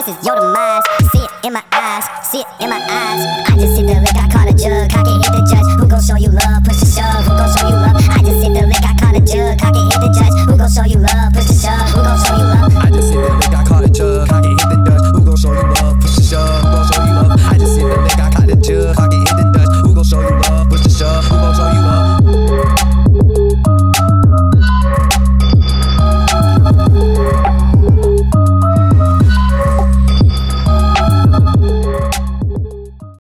is your demise. See it in my eyes, see it in my eyes. I just hit the lick, I